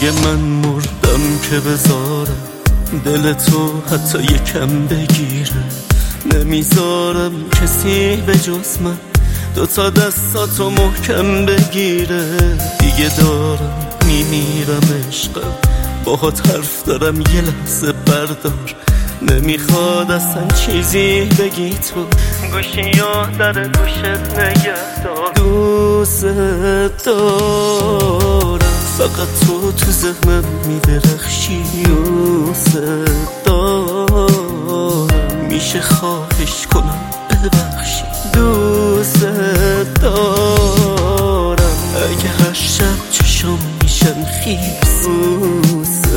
دیگه من مردم که بذارم دل تو حتی یکم بگیره. نمیذارم کسی به جز من دوتا دستاتو محکم بگیره. دیگه دارم میمیرم عشقم، باهات حرف دارم یه لحظه بردار. نمیخواد اصلا چیزی بگی تو، گوشی یا در گوشت نگه دار. دوست دارم فقط تو ذهنم میدرخشی. دوست دارم میشه خواهش کنم ببخشی. دوست دارم اگه هر شب چشم میشن خیس. دوست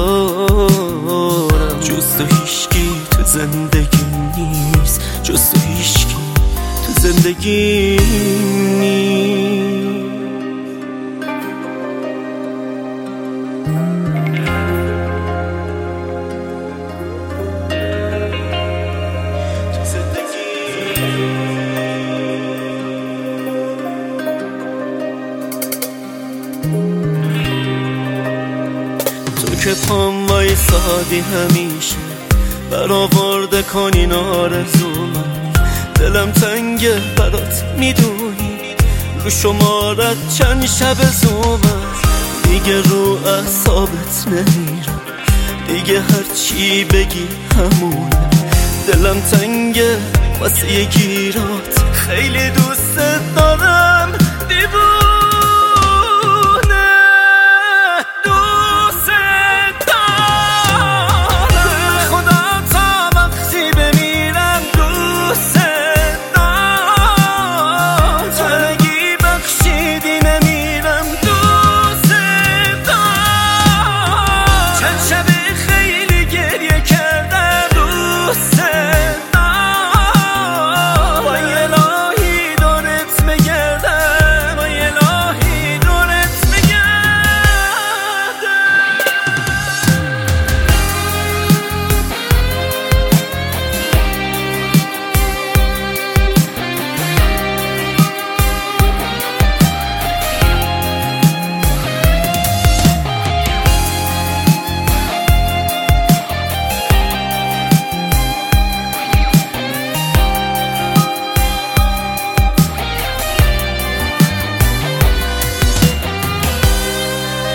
دارم جز تو هیچکی تو زندگی نیست، جز تو هیچکی تو زندگی نیست. تو که پام وایسادی همیشه برآورده کنی آرزومو. دلم تنگه برات میدونی، رو شمارت چند شب زومم. دیگه رو اعصابت نمیرم، دیگه هرچی بگی همونه. دلم تنگه واسه یه گیرات، خیلی دوست دارم دیوونه. دوست دارم خدا تا وقتی بمیرم. دوست دارم تنگی بخشیدی نمیرم. دوست دارم چند شب خیلی گریه کردم. دوست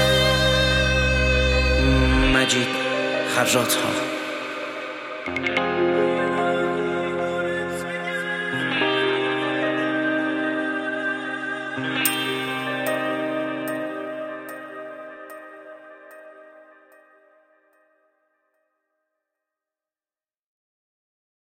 مجید خرجات ها.